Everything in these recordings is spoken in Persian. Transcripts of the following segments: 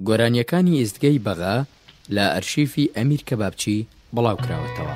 گۆرانیەکانی ئێستگەی بەغا لە ئەرشیفی ئەمیر کەبابچی بڵاوکراوەتەوە.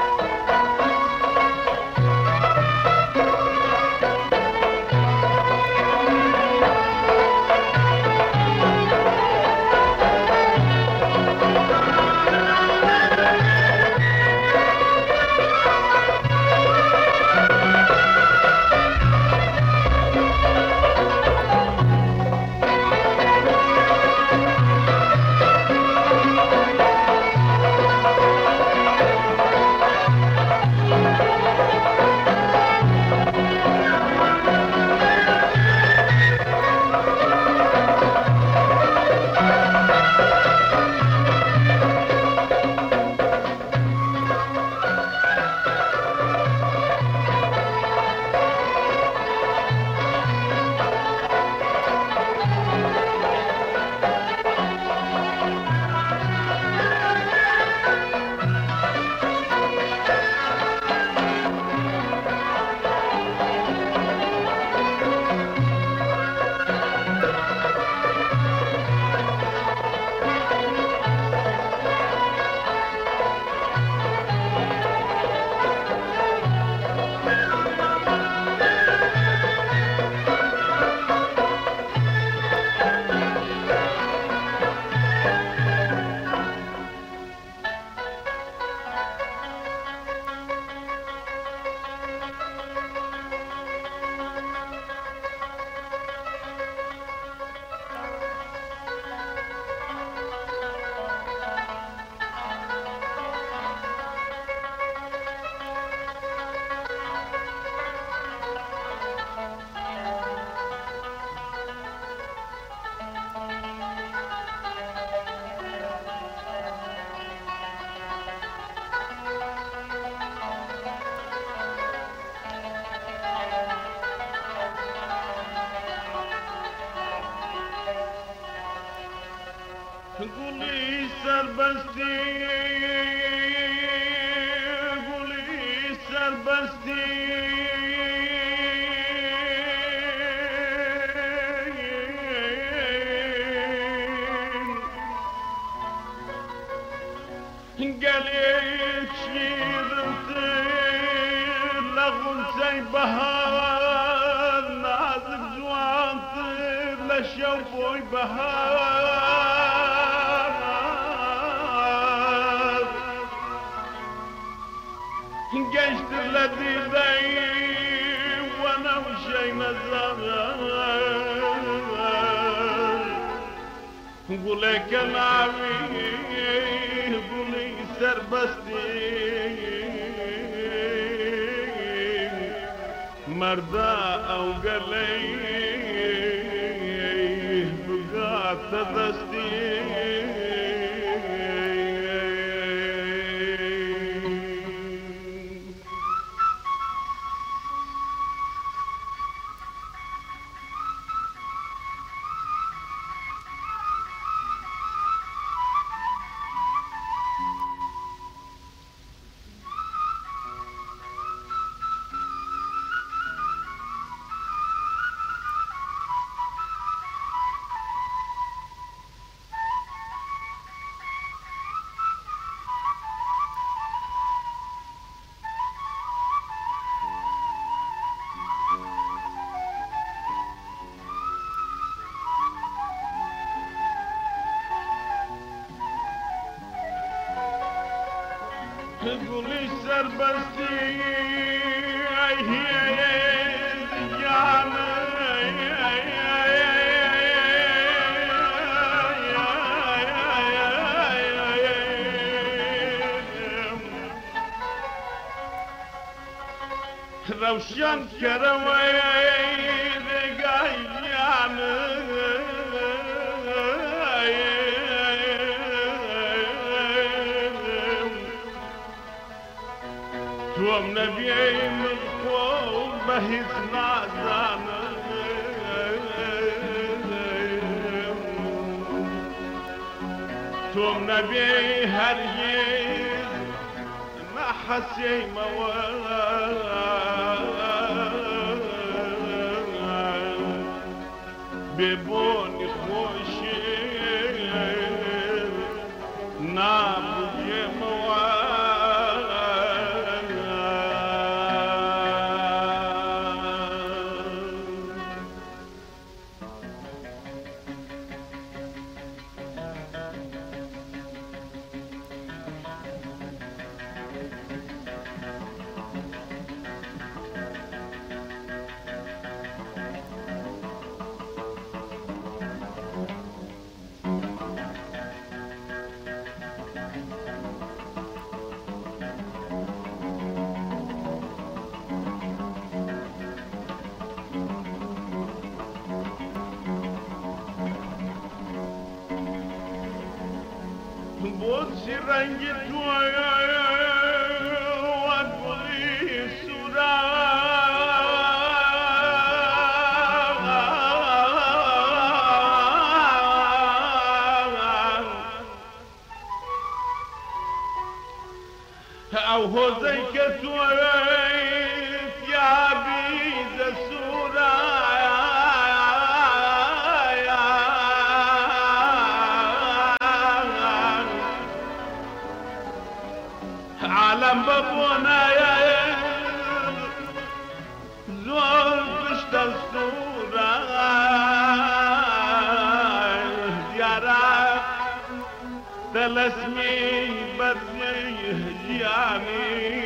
گولی سربستی گلی چیرمتر لغمسی بهار نازک جوانتر لشو بوی بهار گشت لدیدی و نوشی نزار گوله کناوی گولی سربستی مردا او گلی بگات دستی گولی سربستی روشن کروی توم نبی من خوب بهیز نازانم توم نبی هرگز نحسی مواد ببونی خوشی بوسی رنگ توی و گلی او حوزی که توی تیابی زسورا عالم ببونا زور پشت الصورة ديارا تلسمي بدي جياني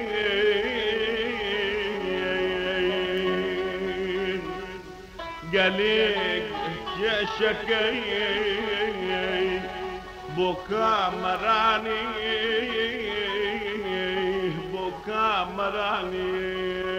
قاليك يا شكي بوكا مراني بوكا مراني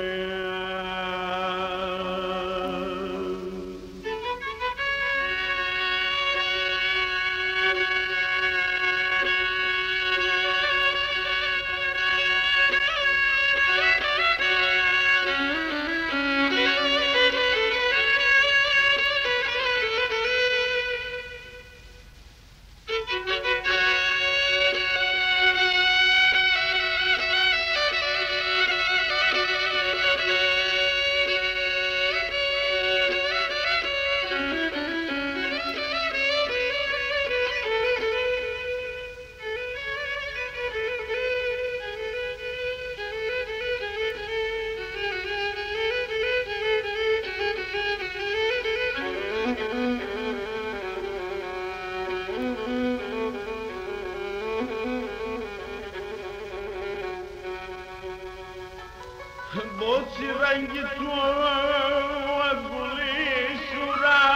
بوسی رنگ تو و گلی شورا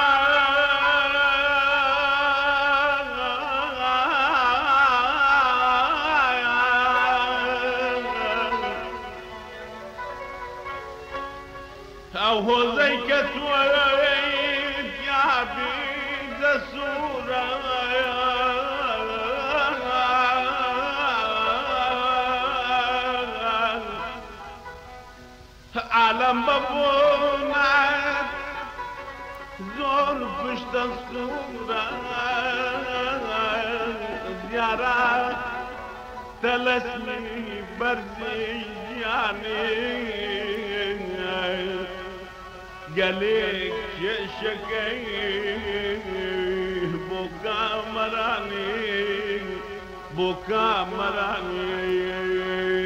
او حوزی که تو تیابی زسورا عالم ببونت زور پشت الصورة زيارات تلسمي برزي يعني قاليك يا شكي بوكا مراني بوكا مراني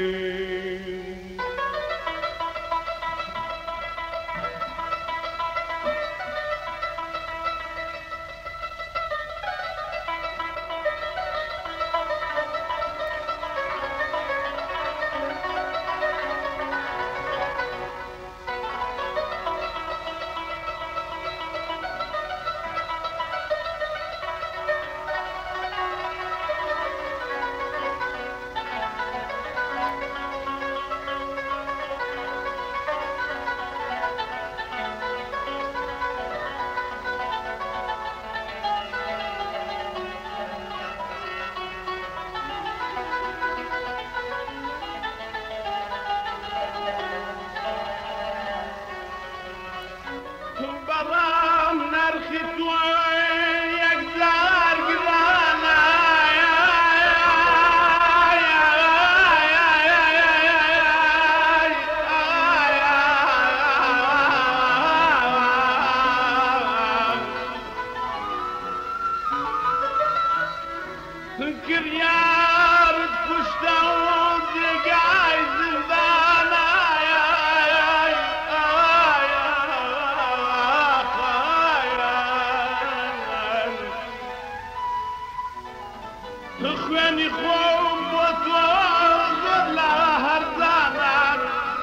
خوێنی خۆم بۆ تۆ زۆر لە هەرزانان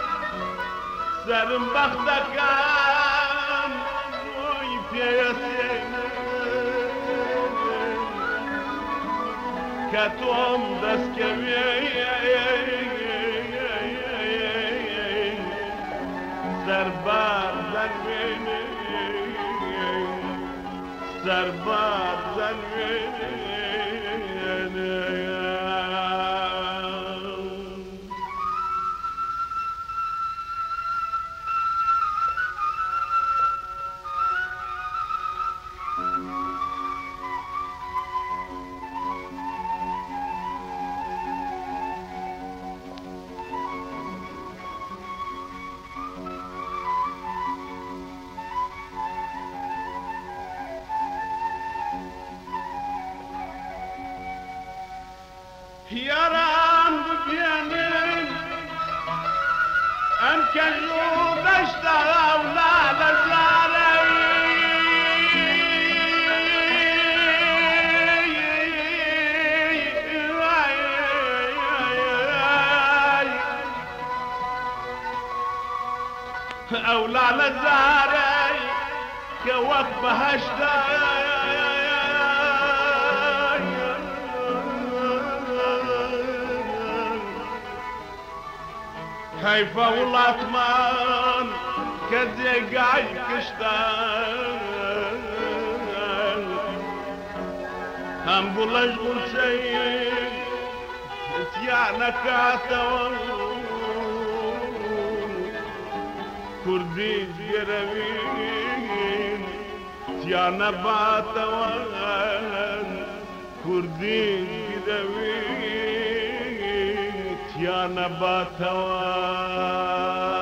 سەرم بەختەکان ڕووی پێیەسێنێ کە تۆم دەستکەوێ سەربار دەنوێنێ سەربار دەنوێنێ یاران ببینن ام کلو دشتا اولاد زاری اولاد زاری که وقت بهشتا كيف والأطمان كذي قاعد كشتان هم بلش قلسين اتيانا كاتوان كردي جيروين اتيانا باتوان كردي جيروين يا نباتوا